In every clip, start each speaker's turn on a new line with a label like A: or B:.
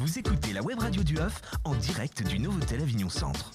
A: Vous écoutez la web radio du HUF en direct du Novotel Avignon Centre.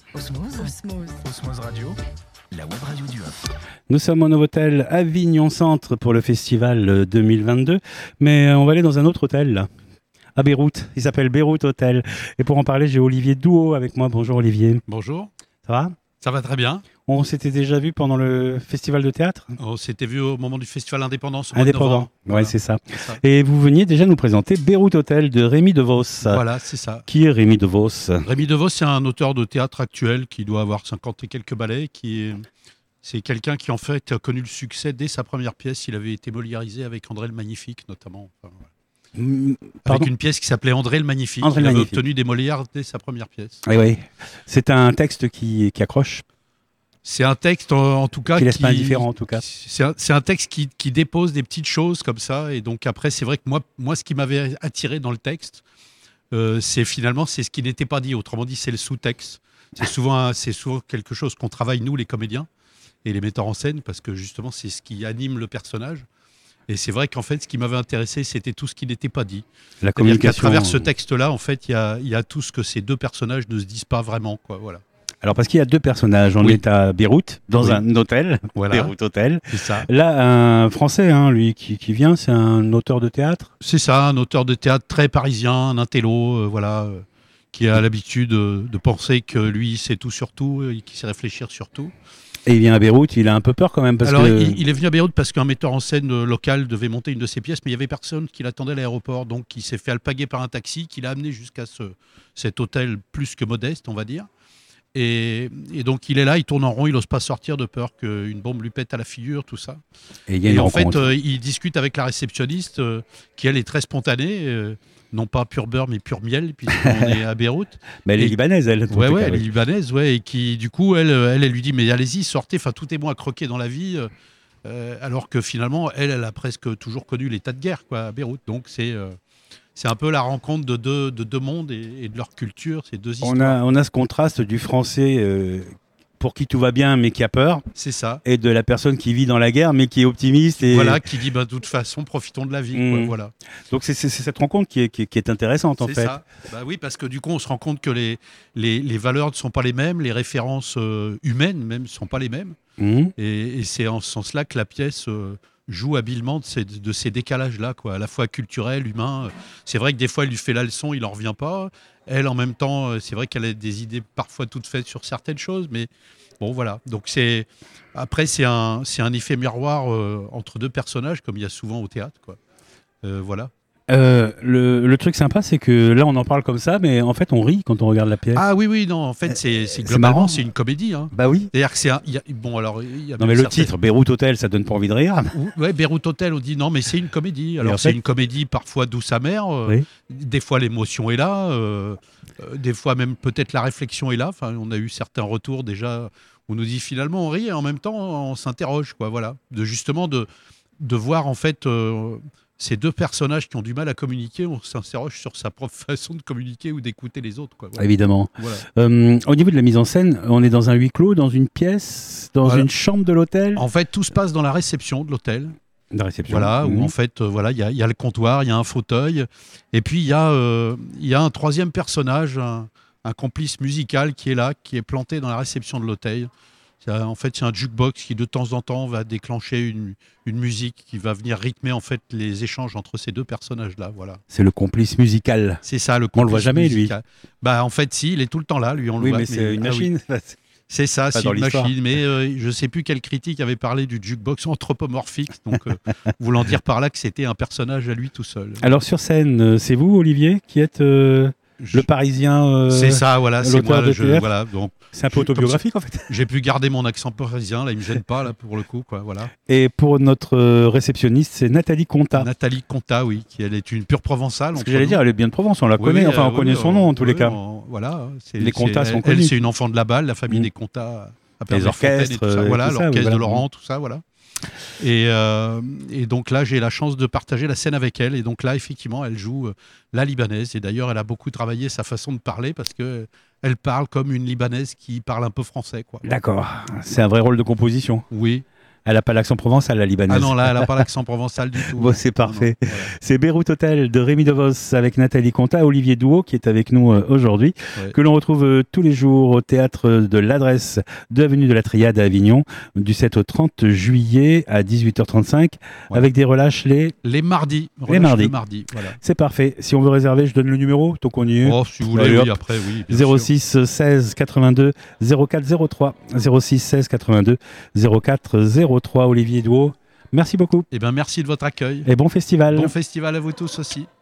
A: Osmose Radio, la web radio du HUF.
B: Nous sommes au Novotel Avignon Centre pour le festival 2022, mais on va aller dans un autre hôtel là, à Beyrouth. Il s'appelle Beyrouth Hotel. Et pour en parler, j'ai Olivier Douault avec moi. Bonjour Olivier.
C: Bonjour.
B: Ça va ?
C: Ça va très bien.
B: On s'était déjà vu pendant le festival de théâtre ?
C: On s'était vu au moment du festival Indépendance.
B: Indépendant, ouais,
C: voilà.
B: c'est ça. Et vous veniez déjà nous présenter Beyrouth Hotel de Rémi DeVos.
C: Voilà, c'est ça.
B: Qui est Rémi DeVos ?
C: Rémi DeVos, c'est un auteur de théâtre actuel qui doit avoir 50 et quelques ballets. C'est quelqu'un qui en fait a connu le succès dès sa première pièce. Il avait été moliérisé avec André le Magnifique notamment. Enfin, voilà. Avec une pièce qui s'appelait André le Magnifique. Il avait obtenu des Molières dès sa première pièce.
B: Oui, oui. C'est un texte qui accroche.
C: C'est un texte, en tout cas,
B: qui laisse pas indifférent, en tout cas.
C: C'est un texte qui dépose des petites choses comme ça. Et donc après, c'est vrai que moi, ce qui m'avait attiré dans le texte, c'est ce qui n'était pas dit. Autrement dit, c'est le sous-texte. C'est souvent quelque chose qu'on travaille, nous, les comédiens et les metteurs en scène, parce que justement, c'est ce qui anime le personnage. Et c'est vrai qu'en fait, ce qui m'avait intéressé, c'était tout ce qui n'était pas dit.
B: La communication.
C: À travers ce texte-là, en fait, il y a tout ce que ces deux personnages ne se disent pas vraiment, quoi. Voilà.
B: Alors, parce qu'il y a deux personnages. On est à Beyrouth, dans un hôtel. Voilà. Beyrouth Hotel.
C: C'est ça.
B: Là, un Français, lui, qui vient, c'est un auteur de théâtre.
C: C'est ça, un auteur de théâtre très parisien, un intello, qui a l'habitude de penser que lui, c'est tout sur tout, et qu'il sait réfléchir sur tout.
B: Et il vient à Beyrouth, il a un peu peur quand même.
C: Il est venu à Beyrouth parce qu'un metteur en scène local devait monter une de ses pièces, mais il n'y avait personne qui l'attendait à l'aéroport. Donc il s'est fait alpaguer par un taxi qui l'a amené jusqu'à cet hôtel plus que modeste, on va dire. Et donc il est là, il tourne en rond, il n'ose pas sortir de peur qu'une bombe lui pète à la figure, tout ça.
B: Et en fait,
C: il discute avec la réceptionniste qui, elle, est très spontanée. Non pas pur beurre, mais pur miel, puisqu'on est à Beyrouth.
B: Mais elle est libanaise, elle.
C: Ouais, elle est libanaise, ouais. Et qui, du coup, elle lui dit, mais allez-y, sortez, enfin, tout est bon à croquer dans la vie. Alors que finalement, elle a presque toujours connu l'état de guerre, quoi, à Beyrouth. Donc, c'est un peu la rencontre de deux mondes et de leur culture, ces deux histoires.
B: On a ce contraste du français pour qui tout va bien, mais qui a peur.
C: C'est ça.
B: Et de la personne qui vit dans la guerre, mais qui est optimiste. Et...
C: Voilà, qui dit, de toute façon, profitons de la vie. Quoi, voilà.
B: Donc, c'est cette rencontre qui est intéressante, en fait.
C: C'est ça. Oui, parce que du coup, on se rend compte que les valeurs ne sont pas les mêmes, les références humaines même ne sont pas les mêmes. Et c'est en ce sens-là que la pièce joue habilement de ces décalages-là, quoi, à la fois culturel, humain. C'est vrai que des fois, il lui fait la leçon, il n'en revient pas. Elle, en même temps, c'est vrai qu'elle a des idées parfois toutes faites sur certaines choses, mais bon, voilà. Donc, après, c'est un effet miroir entre deux personnages, comme il y a souvent au théâtre, quoi. Voilà.
B: Le truc sympa, c'est que là, on en parle comme ça, mais en fait, on rit quand on regarde la pièce.
C: Ah oui, non, en fait, c'est globalement, c'est une comédie. Hein.
B: Bah oui.
C: C'est-à-dire que
B: non, mais le titre, Beyrouth Hotel, ça donne pas envie de rire.
C: Ouais, Beyrouth Hotel, on dit non, mais c'est une comédie. Alors, c'est une comédie parfois douce amère. Oui. Des fois, l'émotion est là. Des fois, même peut-être la réflexion est là. Enfin, on a eu certains retours déjà où on nous dit finalement, on rit et en même temps, on s'interroge, quoi. Voilà. Justement, de voir, en fait... ces deux personnages qui ont du mal à communiquer, on s'interroge sur sa propre façon de communiquer ou d'écouter les autres. Quoi. Voilà.
B: Évidemment. Voilà. Au niveau de la mise en scène, on est dans un huis clos, dans une pièce, dans une chambre de l'hôtel.
C: En fait, tout se passe dans la réception de l'hôtel.
B: La réception.
C: Voilà, où en fait, il y a le comptoir, il y a un fauteuil, et puis il y a un troisième personnage, un complice musical qui est là, qui est planté dans la réception de l'hôtel. En fait, c'est un jukebox qui, de temps en temps, va déclencher une musique qui va venir rythmer en fait les échanges entre ces deux personnages-là. Voilà.
B: C'est le complice musical.
C: C'est ça, le complice.
B: On le voit jamais,
C: musical. Lui. En fait, si, il est tout le temps là. Lui, on le voit.
B: Mais c'est une machine.
C: Oui. C'est ça, c'est une machine. Mais je ne sais plus quel critique avait parlé du jukebox anthropomorphique. Donc, voulant dire par là que c'était un personnage à lui tout seul.
B: Alors, sur scène, c'est vous, Olivier, qui êtes... le Parisien.
C: C'est ça, voilà. C'est moi.
B: Voilà, donc, c'est un peu autobiographique en fait.
C: J'ai pu garder mon accent parisien, là, il me gêne pas, là, pour le coup, quoi. Voilà.
B: Et pour notre réceptionniste, c'est Nathalie Contat.
C: Nathalie Contat, oui, elle est une pure provençale.
B: Ce que j'allais dire, elle est bien de Provence, on la connaît, on connaît son nom en tous les cas.
C: Voilà.
B: Les Contats sont connus.
C: Elle, c'est une enfant de la balle, la famille des Contats.
B: Les orchestres,
C: l'orchestre de Laurent, tout ça, voilà. Et donc là, j'ai la chance de partager la scène avec elle. Et donc là, effectivement, elle joue la Libanaise. Et d'ailleurs, elle a beaucoup travaillé sa façon de parler parce qu'elle parle comme une Libanaise qui parle un peu français, quoi.
B: D'accord. C'est un vrai rôle de composition.
C: Oui.
B: Elle n'a pas l'accent provençal, la libanaise.
C: Ah non, là, elle n'a pas l'accent provençal du tout.
B: Bon, c'est parfait.
C: Non, voilà.
B: C'est Beyrouth Hotel de Rémi DeVos avec Nathalie Conta, Olivier Douot qui est avec nous aujourd'hui, que l'on retrouve tous les jours au théâtre de l'Adresse de l'avenue de la Triade à Avignon, du 7 au 30 juillet à 18h35, avec des relâches les
C: mardis.
B: Les mardis.
C: Voilà.
B: C'est parfait. Si on veut réserver, je donne le numéro, tant qu'on y est.
C: Oh, si vous voulez, oui, après, oui.
B: 06 16 82 04 03. 06 16 82 04 03. Olivier Douot, merci beaucoup.
C: Eh bien, merci de votre accueil.
B: Et bon festival.
C: Bon festival à vous tous aussi.